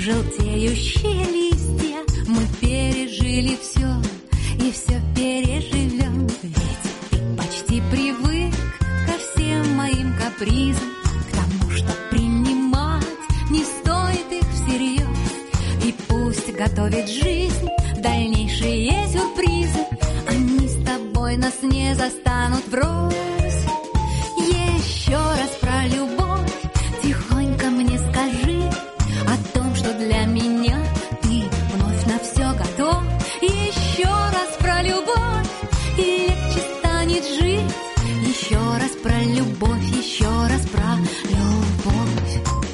желтеющие листья. Мы пережили все и все переживем. Ведь ты почти привык ко всем моим капризам, к тому, что принимать не стоит их всерьез. И пусть готовит жизнь дальнейшие сюрпризы, они с тобой нас не застанут врозь. Еще раз про любовь тихонько мне скажи о том, что для меня ты вновь на все готов. Еще раз про любовь, и легче станет жить. Еще раз про любовь, еще раз про любовь.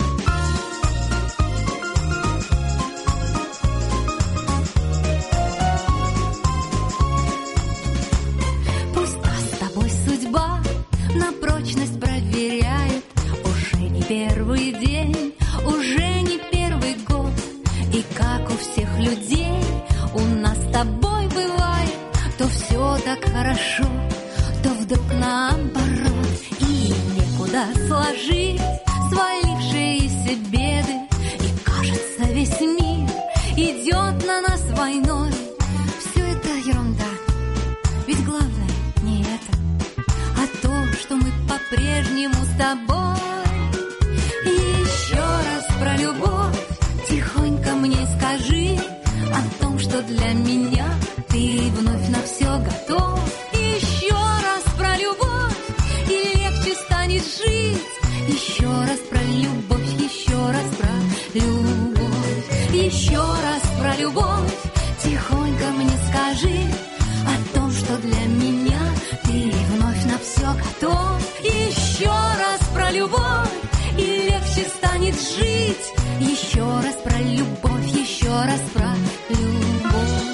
Пусть нас с тобой судьба на прочность проверяет. Уже не первый день, уже не первый год. И как у всех людей у нас с тобой бывает, то все так хорошо, то вдруг наоборот. И некуда сложить свалившиеся беды, и кажется, весь мир идет на нас войной. Все это ерунда, ведь главное не это, а то, что мы по-прежнему с тобой. И еще раз про любовь тихонько мне скажи о том, что для меня ты вновь на все готов. Еще раз про любовь, и легче станет жить. Еще раз про любовь, еще раз про любовь. Еще раз про любовь тихонько мне скажи о том, что для меня ты вновь на все готов. Еще раз про любовь, и легче станет жить. Еще раз про любовь, еще раз про любовь.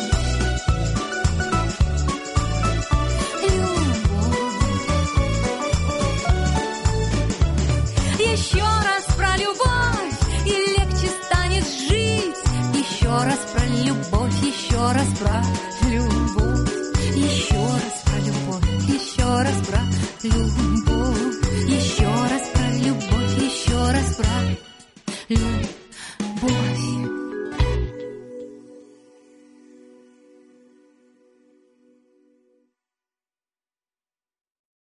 Еще раз про любовь, и легче станет жить. Еще раз про любовь, еще раз про